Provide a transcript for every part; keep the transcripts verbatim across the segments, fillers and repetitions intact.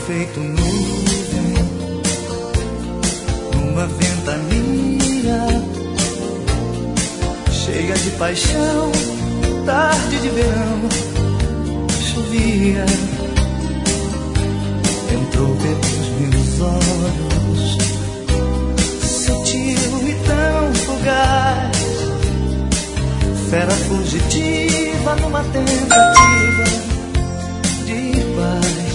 feito nuvem numa ventania cheia de paixão. Tarde de verão, chovia, entrou pelos meus olhos, sutil e tão fugaz, fera fugitiva numa tentativa de paz.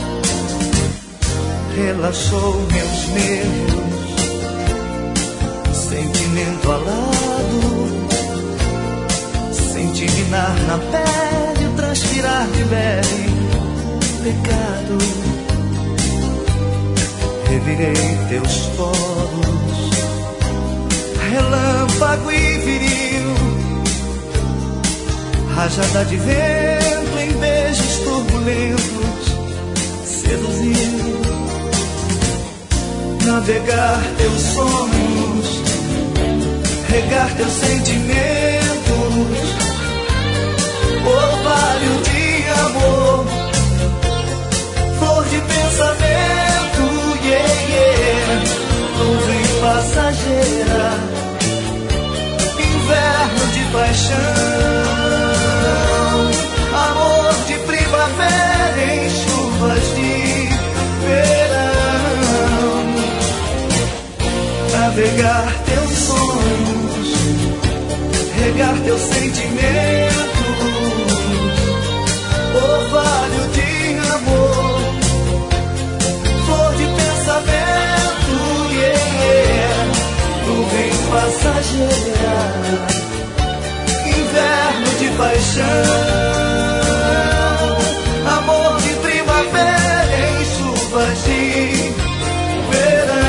Relaxou meus nervos, sentimento alado, senti minar na pele o transpirar de leve pecado. Revirei teus poros, relâmpago e viril, rajada de vento em beijos turbulentos, seduziu. Navegar teus sonhos, regar teus sentimentos, orvalho de amor, flor de pensamento, yeah, yeah. Nuvem passageira, inverno de paixão, amor de primavera em chuvas de verão. Navegar teus sonhos, regar teus sentimentos, orvalho de amor, flor de pensamento, yeah, yeah. Nuvem passageira, inverno de paixão, amor de primavera em chuvas de verão.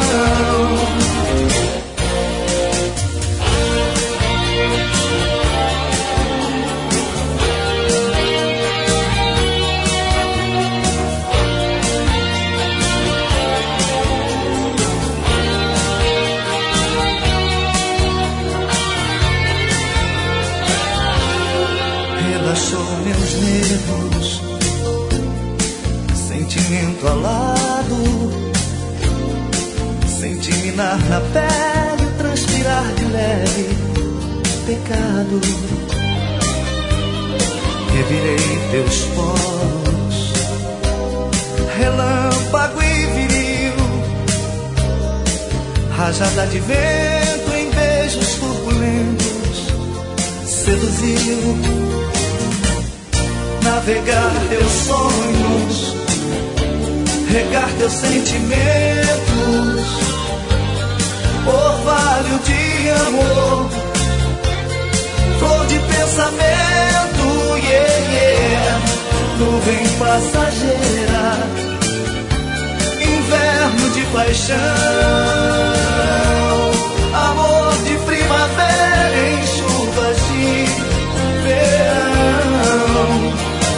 Relaxou meus nervos, sentimento alado, senti minar na pele o transpirar de leve pecado. Revirei teus poros, relâmpago e viril, rajada de vento em beijos turbulentos, seduziu. Navegar teus sonhos, regar teus sentimentos, orvalho de amor, flor de pensamento, yeah, yeah. Nuvem passageira, inverno de paixão, amor de primavera em chuvas de verão.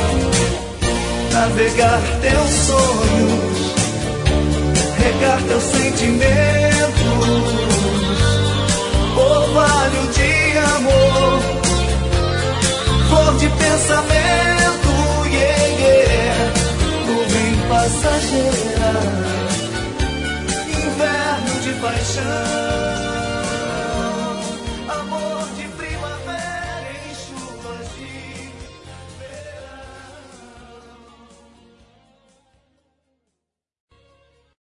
Navegar teus sonhos, regar teus sentimentos, orvalho de amor, flor de pensamento, yeah, yeah. Nuvem passageira, inverno de paixão.